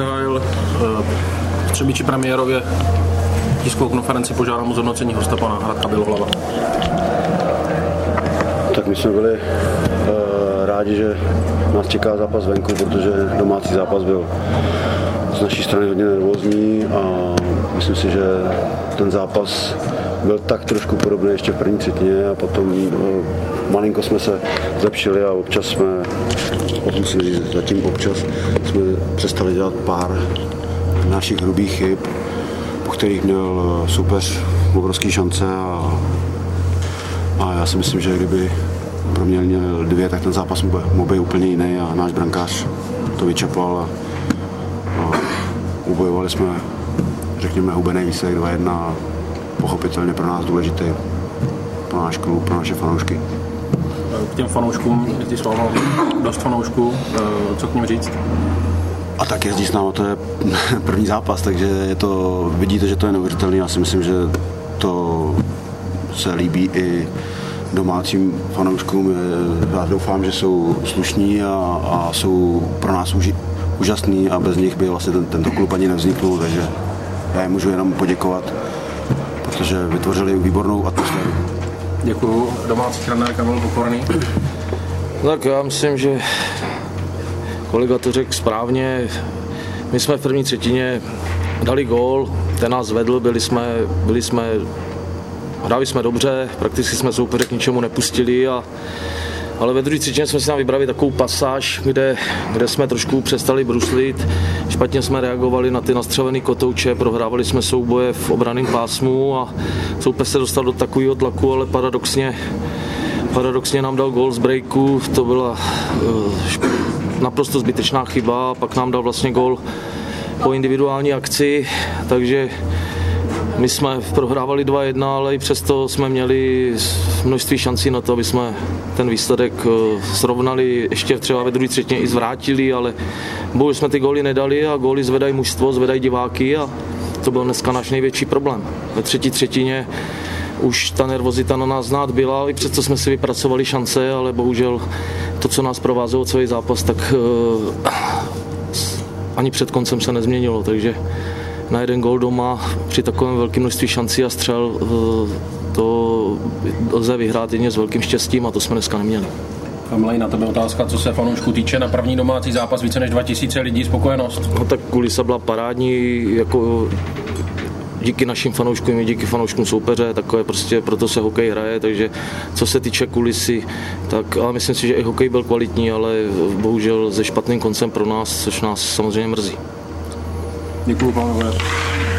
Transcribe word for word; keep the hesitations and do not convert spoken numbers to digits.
zahájil v Třebíči premiérově tiskovou konferenci, požádám o zhodnocení hosta pana Radka Bělohlava. Tak my jsme byli uh, rádi, že nás čeká zápas venku, protože domácí zápas byl z naší strany hodně nervózní a myslím si, že ten zápas byl tak trošku podobný ještě v první třetině a potom uh, malinko jsme se zlepšili a občas jsme, musím říct, zatím občas jsme přestali dělat pár našich hrubých chyb, po kterých měl soupeř obrovský šance a, a já si myslím, že kdyby pro mě měl dvě, tak ten zápas mohl být úplně jiný a náš brankář to vyčapal a, a ubojovali jsme, řekněme, hubený výsledek dva jedna, pochopitelně pro nás důležitý, pro náš klub, pro naše fanoušky. K těm fanouškům, ty slával dost fanoušků, co k nim říct? A tak jezdí s náma, to je první zápas, takže je to, vidíte, že to je neuvěřitelný. Já si myslím, že to se líbí i domácím fanouškům. Já doufám, že jsou slušní a, a jsou pro nás uži, úžasní a bez nich by vlastně ten, tento klub ani nevzniknul, takže já jim můžu jenom poděkovat, protože vytvořili výbornou atmosféru. Děkuju. Domácí trenér Kamil Pokorný. Tak já myslím, že kolega to řekl správně. My jsme v první třetině dali gól, ten nás vedl, byli jsme, byli jsme, hráli jsme dobře, prakticky jsme soupeře k ničemu nepustili, a, ale ve druhé třetině jsme si tam vybrali takovou pasáž, kde, kde jsme trošku přestali bruslit, špatně jsme reagovali na ty nastřelené kotouče, prohrávali jsme souboje v obranném pásmu a soupeř se dostal do takového tlaku, ale paradoxně, paradoxně nám dal gól z breaku, to byla uh, naprosto zbytečná chyba, pak nám dal vlastně gól po individuální akci, takže my jsme prohrávali dva jedna, ale i přesto jsme měli množství šancí na to, aby jsme ten výsledek srovnali, ještě třeba ve druhé třetině i zvrátili, ale bohužel jsme ty góly nedali a góly zvedají mužstvo, zvedají diváky a to byl dneska náš největší problém. Ve třetí třetině už ta nervozita na nás znát byla, i přesto jsme si vypracovali šance, ale bohužel to, co nás provázelo celý zápas, tak uh, ani před koncem se nezměnilo, takže na jeden gól doma při takovém velkém množství šancí a střel uh, to lze vyhrát jedině s velkým štěstím a to jsme dneska neměli. Kamilej, na tebe otázka, co se fanoušků týče, na první domácí zápas více než dva tisíce lidí, spokojenost? No tak kulisa byla parádní, jako díky našim fanouškům i díky fanouškům soupeře, takové prostě proto se hokej hraje, takže co se týče kulisy, tak ale myslím si, že i hokej byl kvalitní, ale bohužel se špatným koncem pro nás, což nás samozřejmě mrzí. Děkuju, pánové.